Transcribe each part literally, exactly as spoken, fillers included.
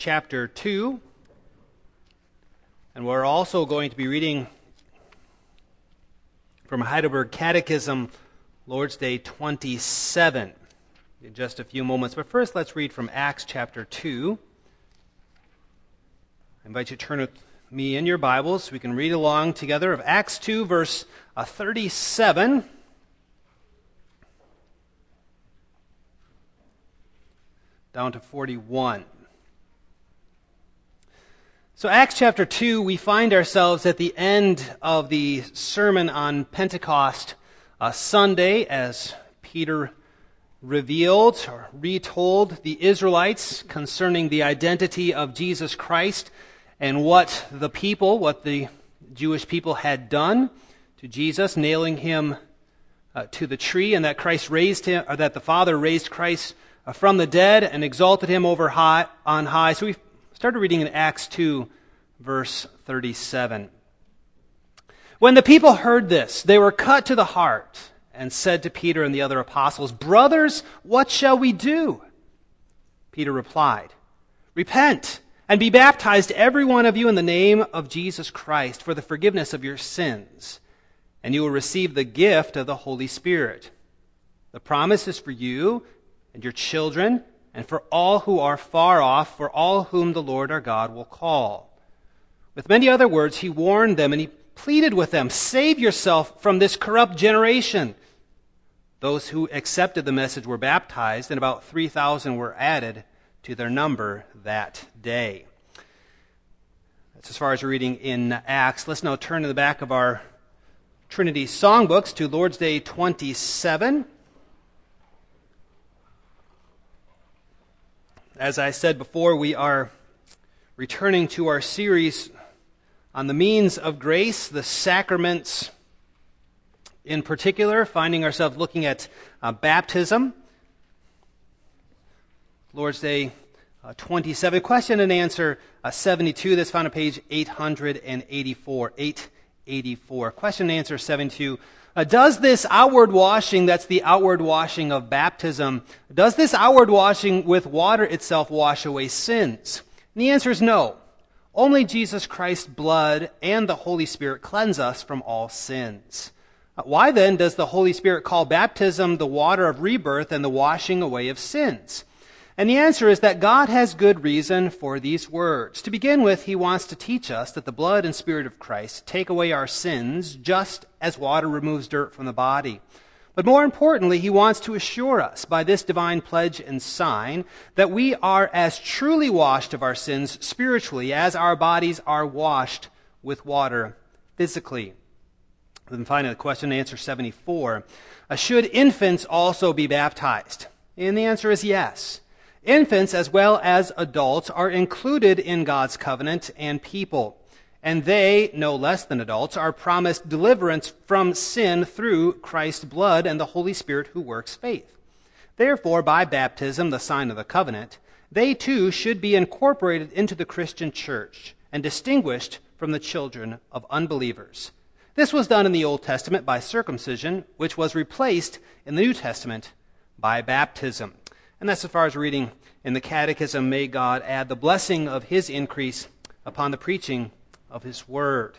chapter two. And we're also going to be reading from Heidelberg Catechism, Lord's Day twenty-seven, in just a few moments. But first, let's read from Acts chapter two. I invite you to turn with me in your Bibles so we can read along together of Acts two, verse uh, thirty-seven. Down to forty-one. So Acts chapter two, we find ourselves at the end of the sermon on Pentecost uh, Sunday, as Peter revealed or retold the Israelites concerning the identity of Jesus Christ and what the people, what the Jewish people had done to Jesus, nailing him uh, to the tree, and that Christ raised him, or that the Father raised Christ uh, from the dead and exalted him over high on high. So we started reading in Acts two, verse thirty-seven. When the people heard this, they were cut to the heart and said to Peter and the other apostles, "Brothers, what shall we do?" Peter replied, "Repent and be baptized, every one of you, in the name of Jesus Christ for the forgiveness of your sins, and you will receive the gift of the Holy Spirit. The promise is for you and your children, and for all who are far off, for all whom the Lord our God will call." With many other words, he warned them and he pleaded with them, "Save yourself from this corrupt generation." Those who accepted the message were baptized, and about three thousand were added to their number that day. That's as far as we're reading in Acts. Let's now turn to the back of our Trinity songbooks to Lord's Day twenty-seven. As I said before, we are returning to our series on the means of grace, the sacraments in particular, finding ourselves looking at uh, baptism. Lord's Day uh, twenty-seven, question and answer uh, seventy-two, that's found on page eight eighty-four. eight eighty-four. Question and answer seventy-two. Uh, does this outward washing, that's the outward washing of baptism, does this outward washing with water itself wash away sins? And the answer is no. Only Jesus Christ's blood and the Holy Spirit cleanse us from all sins. Uh, why then does the Holy Spirit call baptism the water of rebirth and the washing away of sins? And the answer is that God has good reason for these words. To begin with, he wants to teach us that the blood and Spirit of Christ take away our sins just as water removes dirt from the body. But more importantly, he wants to assure us by this divine pledge and sign that we are as truly washed of our sins spiritually as our bodies are washed with water physically. Then finally, question and answer seventy-four. Uh, should infants also be baptized? And the answer is yes. Infants, as well as adults, are included in God's covenant and people. And they, no less than adults, are promised deliverance from sin through Christ's blood and the Holy Spirit who works faith. Therefore, by baptism, the sign of the covenant, they too should be incorporated into the Christian church and distinguished from the children of unbelievers. This was done in the Old Testament by circumcision, which was replaced in the New Testament by baptism. And that's as far as reading in the Catechism. May God add the blessing of his increase upon the preaching of his word.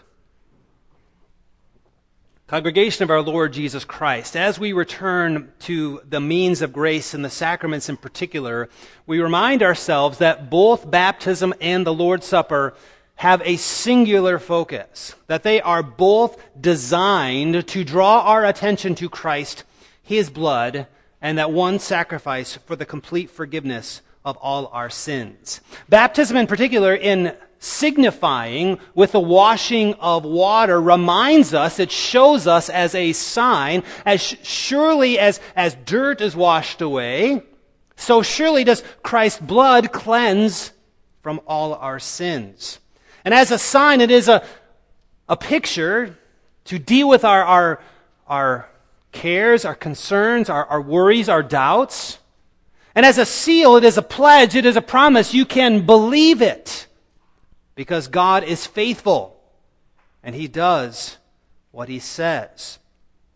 Congregation of our Lord Jesus Christ, as we return to the means of grace and the sacraments in particular, we remind ourselves that both baptism and the Lord's Supper have a singular focus, that they are both designed to draw our attention to Christ, his blood, and that one sacrifice for the complete forgiveness of all our sins. Baptism in particular, in signifying with the washing of water, reminds us, it shows us as a sign, as surely as, as dirt is washed away, so surely does Christ's blood cleanse from all our sins. And as a sign, it is a, a picture to deal with our, our, our cares, our concerns, our, our worries, our doubts. And as a seal, it is a pledge, it is a promise. You can believe it because God is faithful and he does what he says.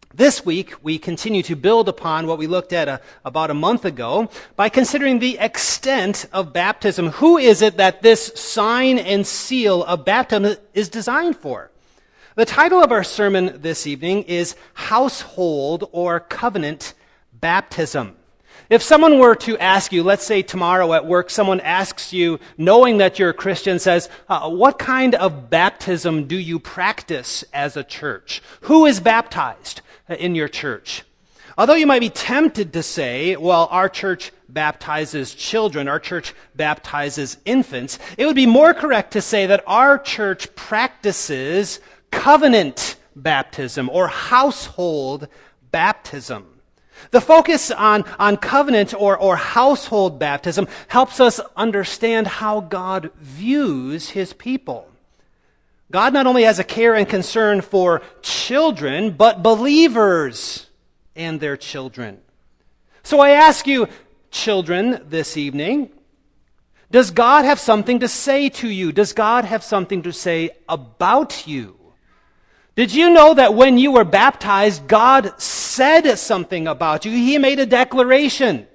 This week, we continue to build upon what we looked at a, about a month ago by considering the extent of baptism. Who is it that this sign and seal of baptism is designed for? The title of our sermon this evening is Household or Covenant Baptism. If someone were to ask you, let's say tomorrow at work, someone asks you, knowing that you're a Christian, says, uh, what kind of baptism do you practice as a church? Who is baptized in your church? Although you might be tempted to say, well, our church baptizes children, our church baptizes infants, it would be more correct to say that our church practices covenant baptism or household baptism. The focus on, on covenant or, or household baptism helps us understand how God views his people. God not only has a care and concern for children, but believers and their children. So I ask you, children, this evening, does God have something to say to you? Does God have something to say about you? Did you know that when you were baptized, God said something about you? He made a declaration.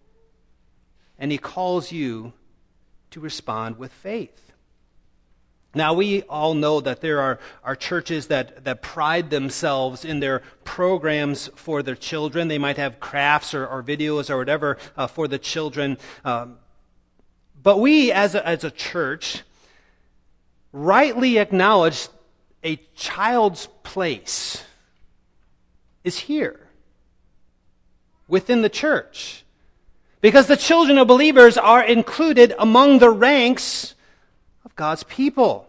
And he calls you to respond with faith. Now, we all know that there are, are churches that, that pride themselves in their programs for their children. They might have crafts or, or videos or whatever uh, for the children. Um, but we, as a, as a church, rightly acknowledge a child's place is here within the church, because the children of believers are included among the ranks of God's people.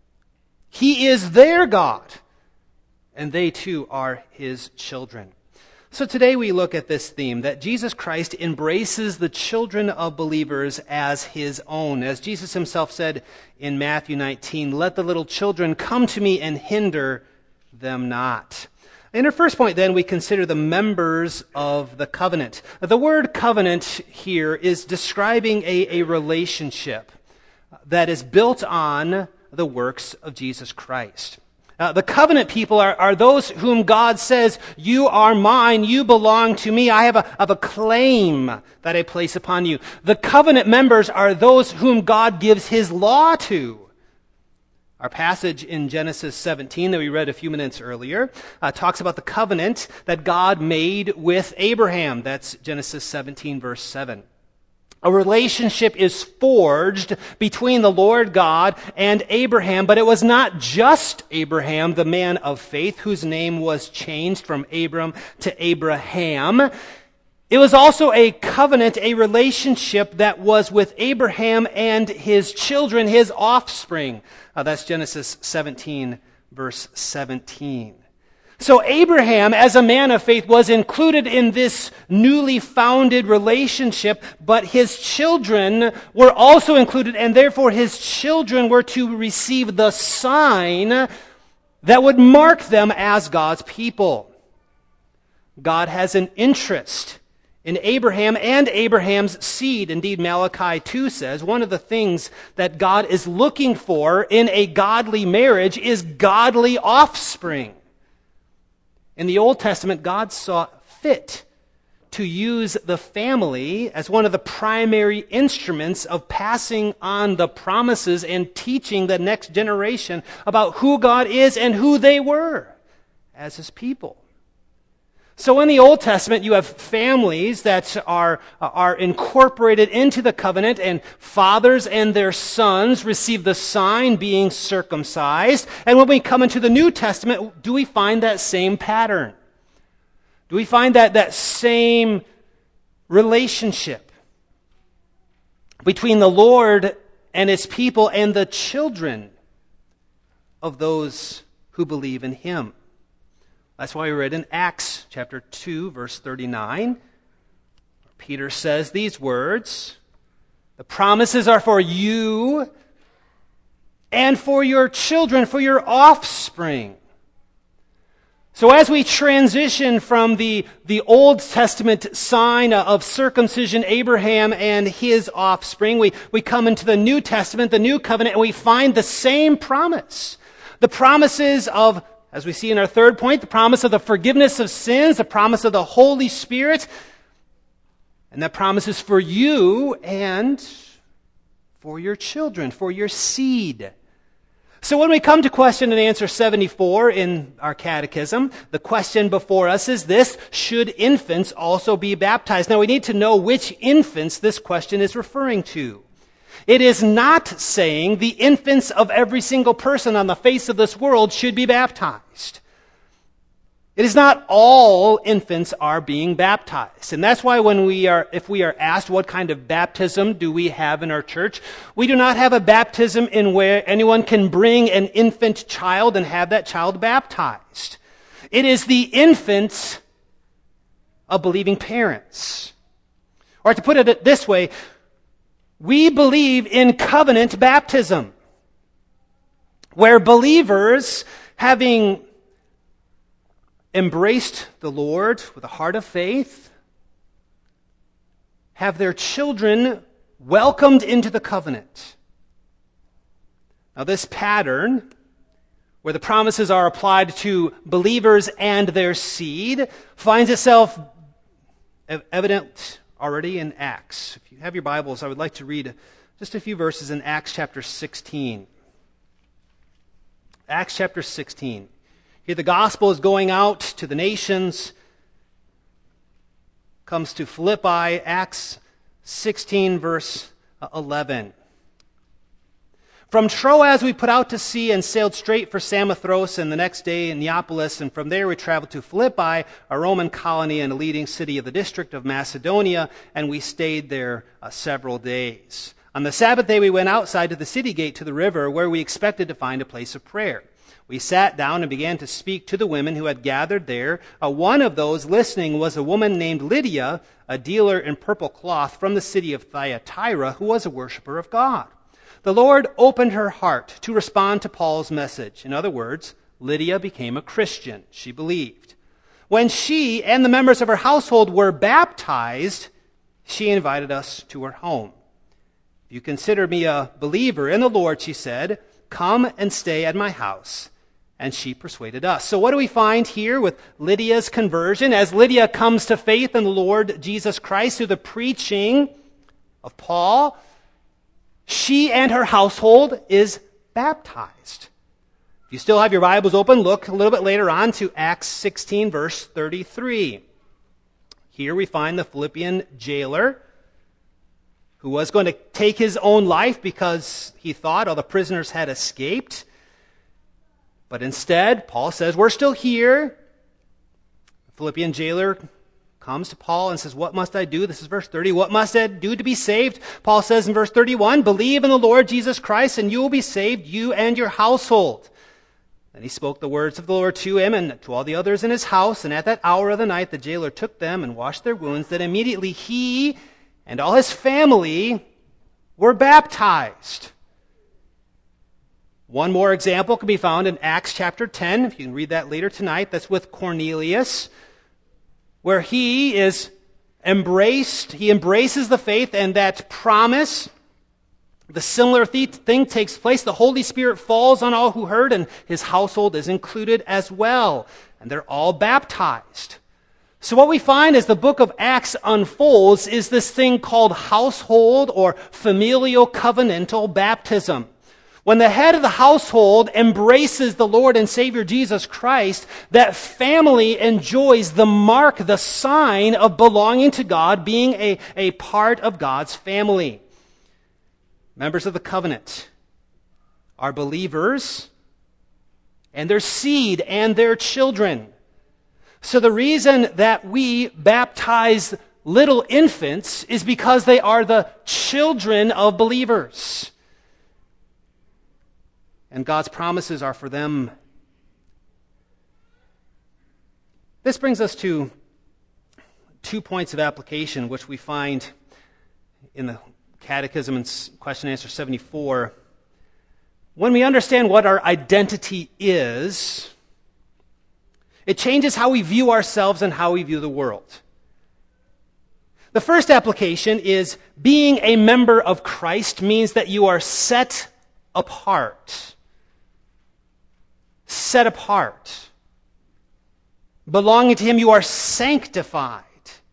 He is their God, and they too are his children. So today we look at this theme, that Jesus Christ embraces the children of believers as his own. As Jesus himself said in Matthew nineteen, let the little children come to me and hinder them not. In our first point, then, we consider the members of the covenant. The word covenant here is describing a, a relationship that is built on the works of Jesus Christ. Uh, the covenant people are, are those whom God says, you are mine, you belong to me, I have a, have a claim that I place upon you. The covenant members are those whom God gives his law to. Our passage in Genesis seventeen that we read a few minutes earlier uh, talks about the covenant that God made with Abraham. That's Genesis seventeen, verse seven. A relationship is forged between the Lord God and Abraham, but it was not just Abraham, the man of faith, whose name was changed from Abram to Abraham. It was also a covenant, a relationship that was with Abraham and his children, his offspring. Uh, that's Genesis seventeen, verse seventeen. So Abraham, as a man of faith, was included in this newly founded relationship, but his children were also included, and therefore his children were to receive the sign that would mark them as God's people. God has an interest in Abraham and Abraham's seed. Indeed, Malachi two says one of the things that God is looking for in a godly marriage is godly offspring. In the Old Testament, God saw fit to use the family as one of the primary instruments of passing on the promises and teaching the next generation about who God is and who they were as his people. So in the Old Testament, you have families that are, are incorporated into the covenant, and fathers and their sons receive the sign, being circumcised. And when we come into the New Testament, do we find that same pattern? Do we find that, that same relationship between the Lord and his people and the children of those who believe in him? That's why we read in Acts chapter two, verse thirty-nine. Peter says these words, the promises are for you and for your children, for your offspring. So as we transition from the, the Old Testament sign of circumcision, Abraham and his offspring, we, we come into the New Testament, the New Covenant, and we find the same promise. The promises of as we see in our third point, the promise of the forgiveness of sins, the promise of the Holy Spirit, and that promise is for you and for your children, for your seed. So when we come to question and answer seventy-four in our catechism, the question before us is this: should infants also be baptized? Now we need to know which infants this question is referring to. It is not saying the infants of every single person on the face of this world should be baptized. It is not all infants are being baptized. And that's why when we are, if we are asked what kind of baptism do we have in our church, we do not have a baptism in where anyone can bring an infant child and have that child baptized. It is the infants of believing parents. Or to put it this way, we believe in covenant baptism, where believers, having embraced the Lord with a heart of faith, have their children welcomed into the covenant. Now this pattern, where the promises are applied to believers and their seed, finds itself evident already in Acts. If you have your Bibles, I would like to read just a few verses in Acts chapter sixteen. Acts chapter sixteen. Here the gospel is going out to the nations. Comes to Philippi, Acts sixteen, verse eleven. From Troas we put out to sea and sailed straight for Samothrace, and the next day in Neapolis, and from there we traveled to Philippi, a Roman colony and a leading city of the district of Macedonia, and we stayed there uh, several days. On the Sabbath day we went outside to the city gate to the river, where we expected to find a place of prayer. We sat down and began to speak to the women who had gathered there. Uh, one of those listening was a woman named Lydia, a dealer in purple cloth from the city of Thyatira, who was a worshiper of God. The Lord opened her heart to respond to Paul's message. In other words, Lydia became a Christian. She believed. When she and the members of her household were baptized, she invited us to her home. If you consider me a believer in the Lord, she said, come and stay at my house. And she persuaded us. So what do we find here with Lydia's conversion? As Lydia comes to faith in the Lord Jesus Christ through the preaching of Paul, she and her household is baptized. If you still have your Bibles open, look a little bit later on to Acts sixteen, verse thirty-three. Here we find the Philippian jailer who was going to take his own life because he thought all the prisoners had escaped. But instead, Paul says, we're still here. The Philippian jailer comes to Paul and says, what must I do? This is verse thirty. What must I do to be saved? Paul says in verse thirty-one, believe in the Lord Jesus Christ and you will be saved, you and your household. Then he spoke the words of the Lord to him and to all the others in his house. And at that hour of the night, the jailer took them and washed their wounds. Then immediately he and all his family were baptized. One more example can be found in Acts chapter ten. If you can read that later tonight, that's with Cornelius, where he is embraced, he embraces the faith, and that promise, the similar thing takes place. The Holy Spirit falls on all who heard, and his household is included as well. And they're all baptized. So what we find as the book of Acts unfolds is this thing called household or familial covenantal baptism. When the head of the household embraces the Lord and Savior Jesus Christ, that family enjoys the mark, the sign of belonging to God, being a, a part of God's family. Members of the covenant are believers and their seed and their children. So the reason that we baptize little infants is because they are the children of believers. And God's promises are for them. This brings us to two points of application, which we find in the Catechism in question and answer seventy-four. When we understand what our identity is, it changes how we view ourselves and how we view the world. The first application is being a member of Christ means that you are set apart. set apart. Belonging to Him, you are sanctified.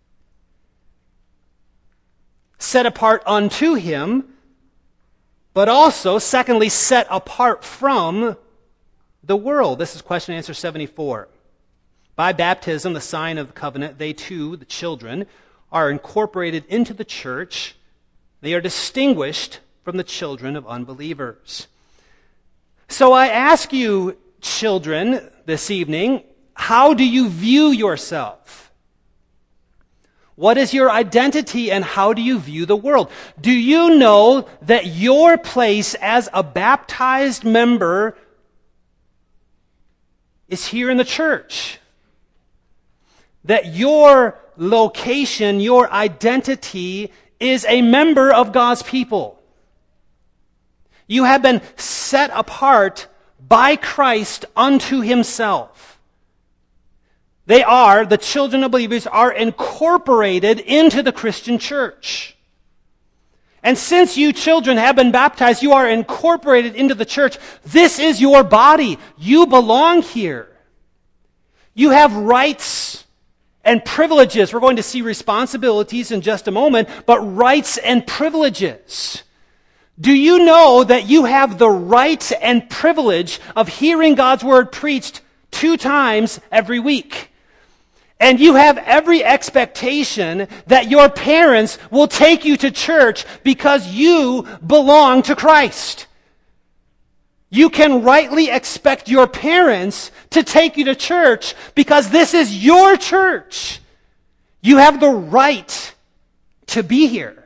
Set apart unto Him, but also, secondly, set apart from the world. This is question and answer seventy-four. By baptism, the sign of the covenant, they too, the children, are incorporated into the church. They are distinguished from the children of unbelievers. So I ask you, children, this evening, how do you view yourself? What is your identity and how do you view the world? Do you know that your place as a baptized member is here in the church? That your location, your identity is a member of God's people. You have been set apart by Christ unto Himself. They are, the children of believers are incorporated into the Christian church. And since you children have been baptized, you are incorporated into the church. This is your body. You belong here. You have rights and privileges. We're going to see responsibilities in just a moment, but rights and privileges. Do you know that you have the right and privilege of hearing God's word preached two times every week? And you have every expectation that your parents will take you to church because you belong to Christ. You can rightly expect your parents to take you to church because this is your church. You have the right to be here.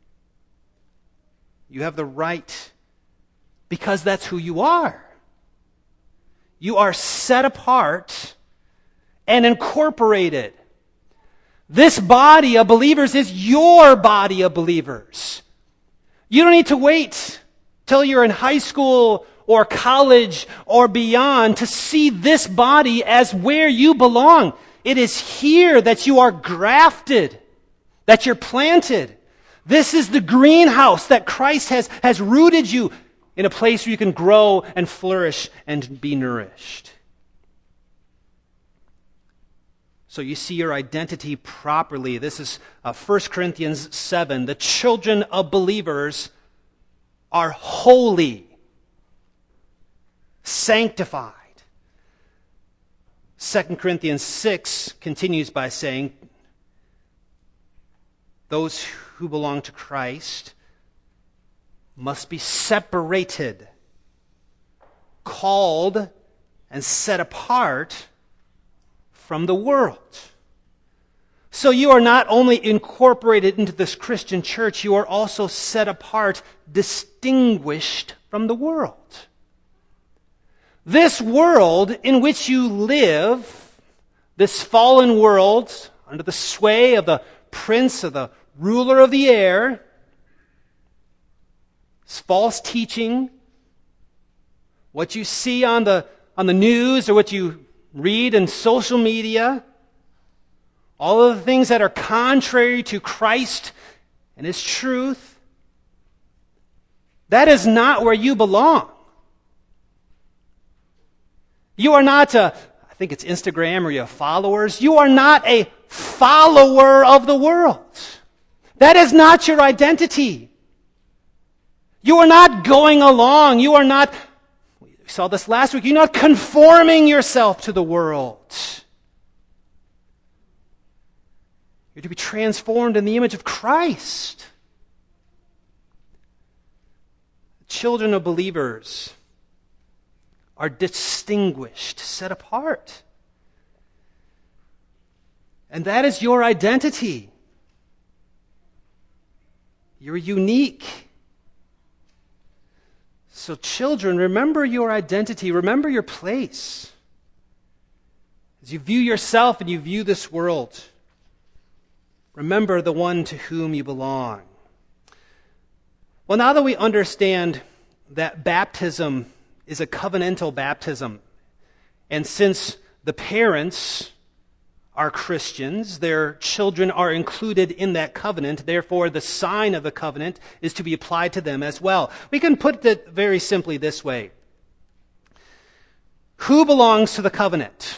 You have the right because that's who you are. You are set apart and incorporated. This body of believers is your body of believers. You don't need to wait till you're in high school or college or beyond to see this body as where you belong. It is here that you are grafted, that you're planted. This is the greenhouse that Christ has, has rooted you in a place where you can grow and flourish and be nourished. So you see your identity properly. This is uh, First Corinthians seven. The children of believers are holy, sanctified. Second Corinthians six continues by saying, those who belong to Christ must be separated, called, and set apart from the world. So you are not only incorporated into this Christian church, you are also set apart, distinguished from the world. This world in which you live, this fallen world, under the sway of the prince of the ruler of the air, this false teaching, what you see on the, on the news or what you read in social media, all of the things that are contrary to Christ and His truth, that is not where you belong. You are not a, I think it's Instagram or you have followers. You are not a follower of the world. That is not your identity. You are not going along. You are not, we saw this last week, you're not conforming yourself to the world. You're to be transformed in the image of Christ. Children of believers are distinguished, set apart. And that is your identity. You're unique. So children, remember your identity. Remember your place. As you view yourself and you view this world, remember the one to whom you belong. Well, now that we understand that baptism is a covenantal baptism, and since the parents are Christians, their children are included in that covenant, therefore the sign of the covenant is to be applied to them as well. We can put it very simply this way. Who belongs to the covenant?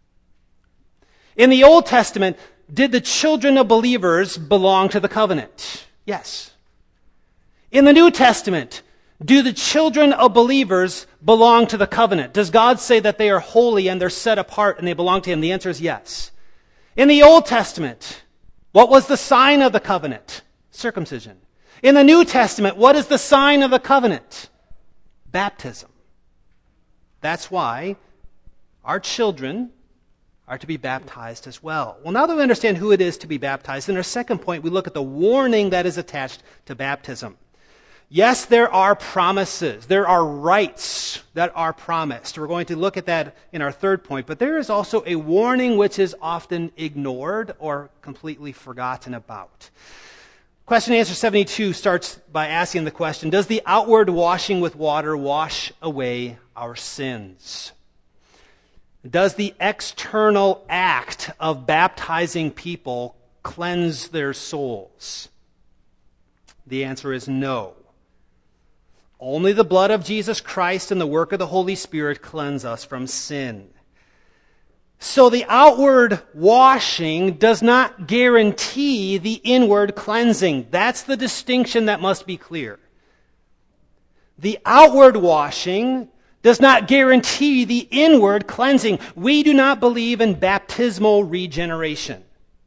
In the Old Testament, did the children of believers belong to the covenant? Yes. In the New Testament, do the children of believers belong to the covenant? Does God say that they are holy and they're set apart and they belong to Him? The answer is yes. In the Old Testament, what was the sign of the covenant? Circumcision. In the New Testament, what is the sign of the covenant? Baptism. That's why our children are to be baptized as well. Well, now that we understand who it is to be baptized, in our second point, we look at the warning that is attached to baptism. Yes, there are promises. There are rights that are promised. We're going to look at that in our third point. But there is also a warning which is often ignored or completely forgotten about. Question and answer seventy-two starts by asking the question, does the outward washing with water wash away our sins? Does the external act of baptizing people cleanse their souls? The answer is no. Only the blood of Jesus Christ and the work of the Holy Spirit cleanse us from sin. So the outward washing does not guarantee the inward cleansing. That's the distinction that must be clear. The outward washing does not guarantee the inward cleansing. We do not believe in baptismal regeneration.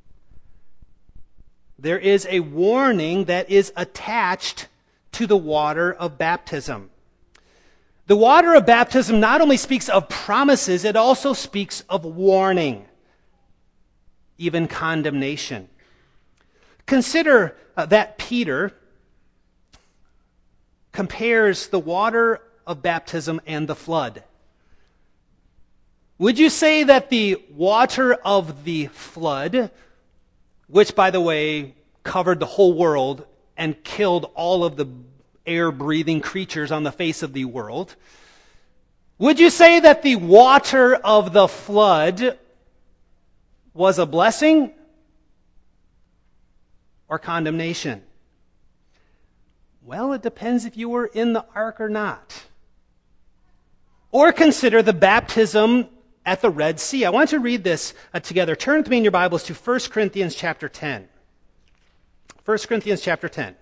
There is a warning that is attached to the water of baptism. The water of baptism not only speaks of promises, it also speaks of warning, even condemnation. Consider uh, that Peter compares the water of baptism and the flood. Would you say that the water of the flood, which, by the way, covered the whole world and killed all of the air-breathing creatures on the face of the world, would you say that the water of the flood was a blessing or condemnation? Well, it depends if you were in the ark or not. Or consider the baptism at the Red Sea. I want to read this uh, together. Turn with me in your Bibles to First Corinthians chapter ten. First Corinthians chapter ten.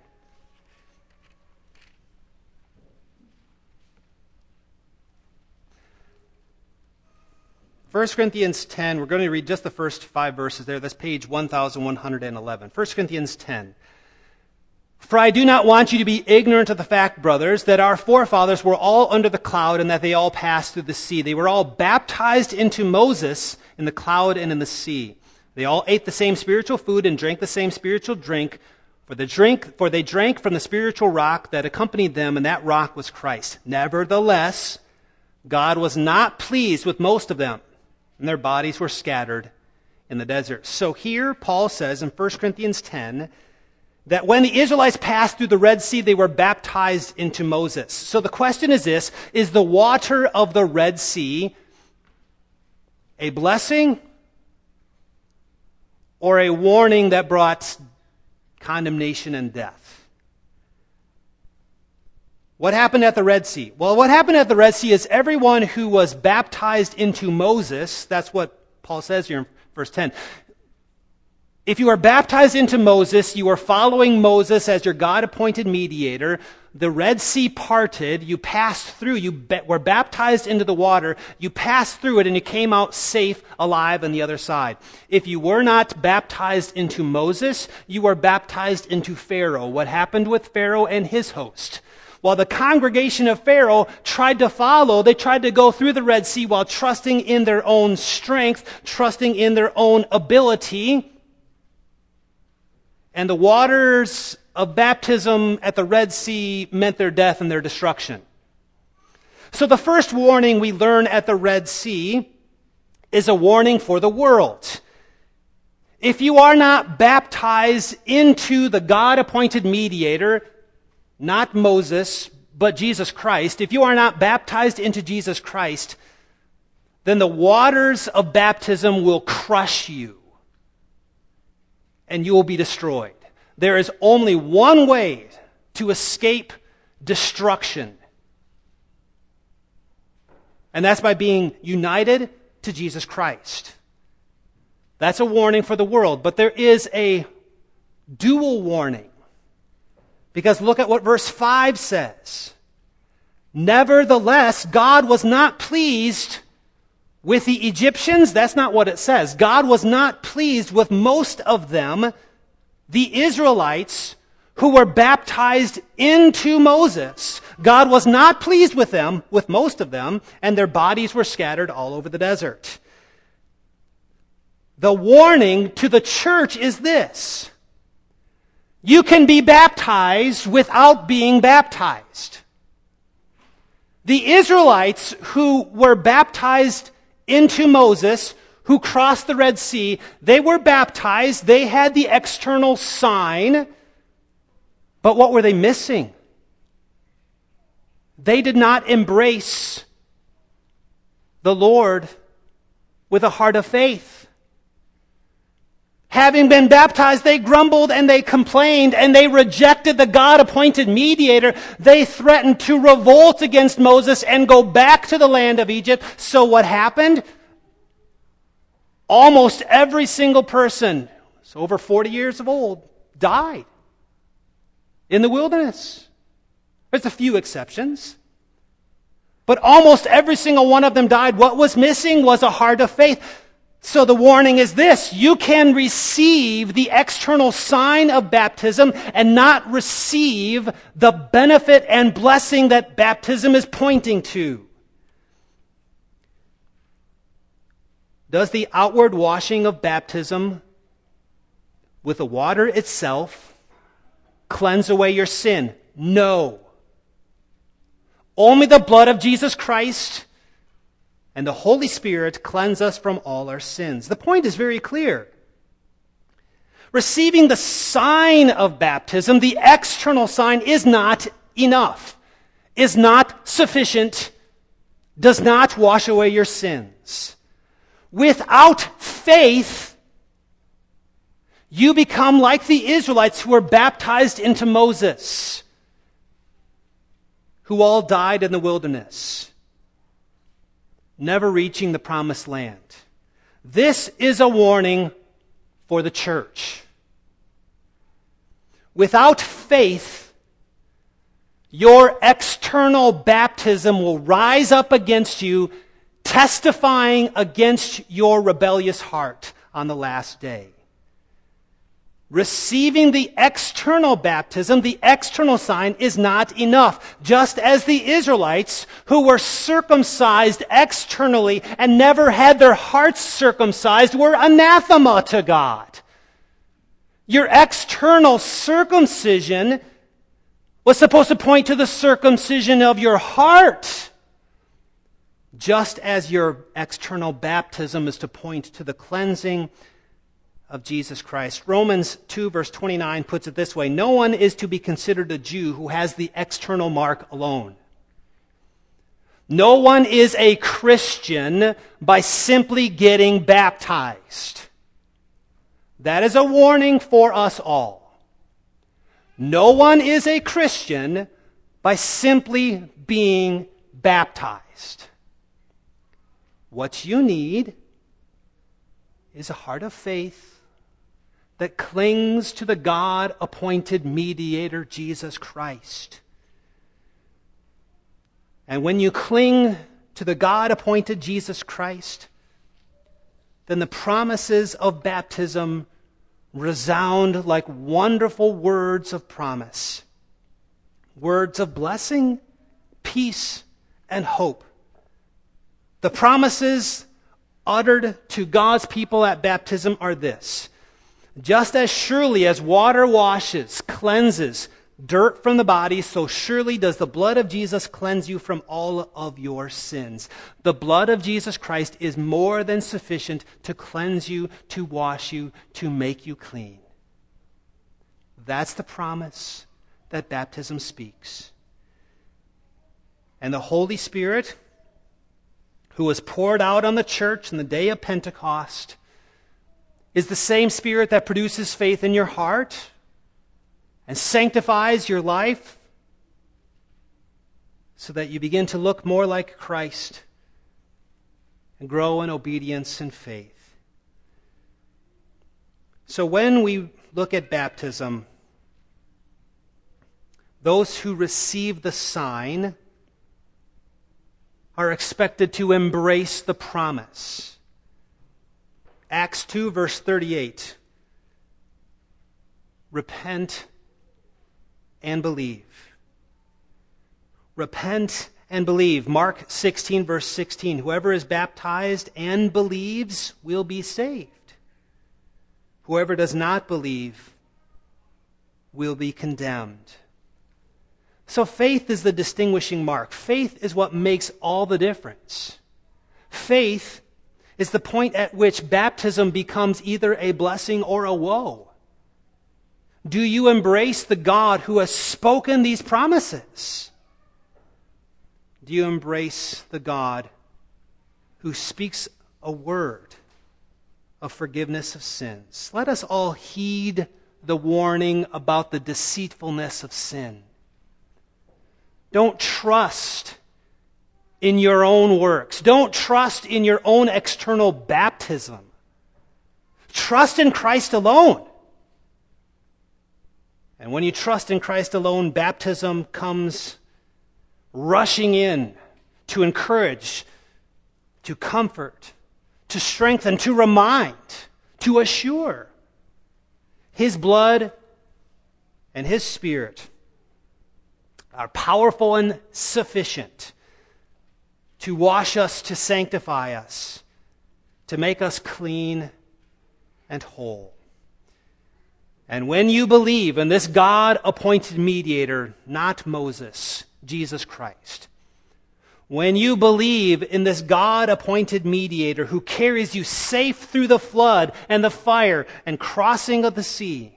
First Corinthians ten, we're going to read just the first five verses there. That's page one thousand one hundred eleven. First Corinthians ten. For I do not want you to be ignorant of the fact, brothers, that our forefathers were all under the cloud and that they all passed through the sea. They were all baptized into Moses in the cloud and in the sea. They all ate the same spiritual food and drank the same spiritual drink, for the drink, for they drank from the spiritual rock that accompanied them, and that rock was Christ. Nevertheless, God was not pleased with most of them, and their bodies were scattered in the desert. So here, Paul says in First Corinthians ten, that when the Israelites passed through the Red Sea, they were baptized into Moses. So the question is this, is the water of the Red Sea a blessing or a warning that brought condemnation and death? What happened at the Red Sea? Well, what happened at the Red Sea is everyone who was baptized into Moses, that's what Paul says here in verse ten. If you are baptized into Moses, you are following Moses as your God-appointed mediator. The Red Sea parted, you passed through, you be- were baptized into the water, you passed through it, and you came out safe, alive on the other side. If you were not baptized into Moses, you were baptized into Pharaoh. What happened with Pharaoh and his host? While the congregation of Pharaoh tried to follow, they tried to go through the Red Sea while trusting in their own strength, trusting in their own ability. And the waters of baptism at the Red Sea meant their death and their destruction. So the first warning we learn at the Red Sea is a warning for the world. If you are not baptized into the God-appointed mediator, not Moses, but Jesus Christ, if you are not baptized into Jesus Christ, then the waters of baptism will crush you, and you will be destroyed. There is only one way to escape destruction. And that's by being united to Jesus Christ. That's a warning for the world. But there is a dual warning. Because look at what verse five says. Nevertheless, God was not pleased with the Egyptians. That's not what it says. God was not pleased with most of them, the Israelites, who were baptized into Moses. God was not pleased with them, with most of them, and their bodies were scattered all over the desert. The warning to the church is this. You can be baptized without being baptized. The Israelites who were baptized into Moses, who crossed the Red Sea, they were baptized, they had the external sign, but what were they missing? They did not embrace the Lord with a heart of faith. Having been baptized, they grumbled and they complained and they rejected the God-appointed mediator. They threatened to revolt against Moses and go back to the land of Egypt. So what happened? Almost every single person, so over forty years of old, died in the wilderness. There's a few exceptions. But almost every single one of them died. What was missing was a heart of faith. So the warning is this: you can receive the external sign of baptism and not receive the benefit and blessing that baptism is pointing to. Does the outward washing of baptism with the water itself cleanse away your sin? No. Only the blood of Jesus Christ and the Holy Spirit cleanse us from all our sins. The point is very clear. Receiving the sign of baptism, the external sign, is not enough, is not sufficient, does not wash away your sins. Without faith, you become like the Israelites who were baptized into Moses, who all died in the wilderness, never reaching the promised land. This is a warning for the church. Without faith, your external baptism will rise up against you, testifying against your rebellious heart on the last day. Receiving the external baptism, the external sign, is not enough. Just as the Israelites, who were circumcised externally and never had their hearts circumcised, were anathema to God. Your external circumcision was supposed to point to the circumcision of your heart, just as your external baptism is to point to the cleansing of Jesus Christ. Romans two verse twenty-nine puts it this way: no one is to be considered a Jew who has the external mark alone. No one is a Christian by simply getting baptized. That is a warning for us all. No one is a Christian by simply being baptized. What you need is a heart of faith that clings to the God-appointed mediator, Jesus Christ. And when you cling to the God-appointed Jesus Christ, then the promises of baptism resound like wonderful words of promise. Words of blessing, peace, and hope. The promises uttered to God's people at baptism are this: just as surely as water washes, cleanses dirt from the body, so surely does the blood of Jesus cleanse you from all of your sins. The blood of Jesus Christ is more than sufficient to cleanse you, to wash you, to make you clean. That's the promise that baptism speaks. And the Holy Spirit, who was poured out on the church in the day of Pentecost, is the same Spirit that produces faith in your heart and sanctifies your life so that you begin to look more like Christ and grow in obedience and faith. So when we look at baptism, those who receive the sign are expected to embrace the promise. Acts two, verse thirty-eight. Repent and believe. Repent and believe. Mark sixteen, verse sixteen. Whoever is baptized and believes will be saved. Whoever does not believe will be condemned. So faith is the distinguishing mark. Faith is what makes all the difference. Faith is the point at which baptism becomes either a blessing or a woe. Do you embrace the God who has spoken these promises? Do you embrace the God who speaks a word of forgiveness of sins? Let us all heed the warning about the deceitfulness of sin. Don't trust in your own works. Don't trust in your own external baptism. Trust in Christ alone. And when you trust in Christ alone, baptism comes rushing in to encourage, to comfort, to strengthen, to remind, to assure. His blood and His Spirit are powerful and sufficient to wash us, to sanctify us, to make us clean and whole. And when you believe in this God-appointed mediator, not Moses, Jesus Christ, when you believe in this God-appointed mediator who carries you safe through the flood and the fire and crossing of the sea,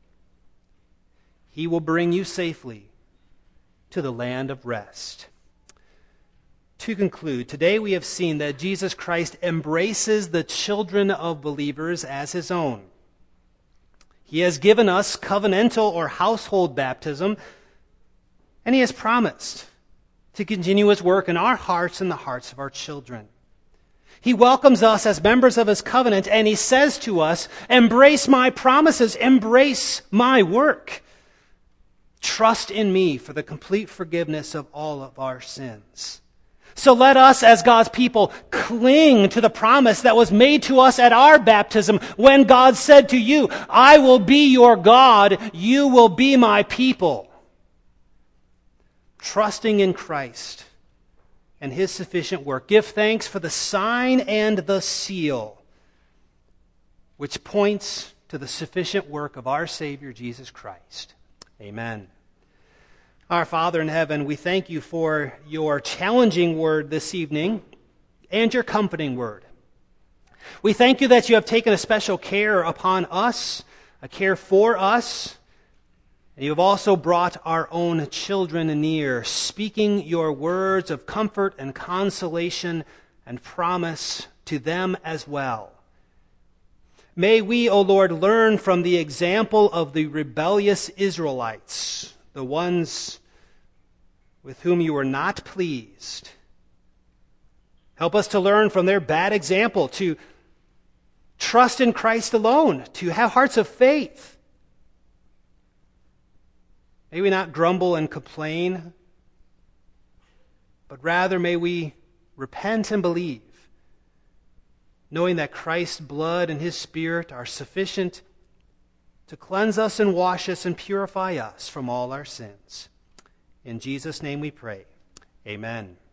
He will bring you safely to the land of rest. To conclude, today we have seen that Jesus Christ embraces the children of believers as His own. He has given us covenantal or household baptism, and He has promised to continue His work in our hearts and the hearts of our children. He welcomes us as members of His covenant, and He says to us, embrace my promises, embrace my work. Trust in me for the complete forgiveness of all of our sins. So let us, as God's people, cling to the promise that was made to us at our baptism when God said to you, I will be your God, you will be my people. Trusting in Christ and His sufficient work, give thanks for the sign and the seal, which points to the sufficient work of our Savior, Jesus Christ. Amen. Our Father in heaven, we thank you for your challenging word this evening and your comforting word. We thank you that you have taken a special care upon us, a care for us, and you have also brought our own children near, speaking your words of comfort and consolation and promise to them as well. May we, O Lord, learn from the example of the rebellious Israelites, the ones with whom you were not pleased. Help us to learn from their bad example, to trust in Christ alone, to have hearts of faith. May we not grumble and complain, but rather may we repent and believe, knowing that Christ's blood and His Spirit are sufficient to cleanse us and wash us and purify us from all our sins. In Jesus' name we pray. Amen.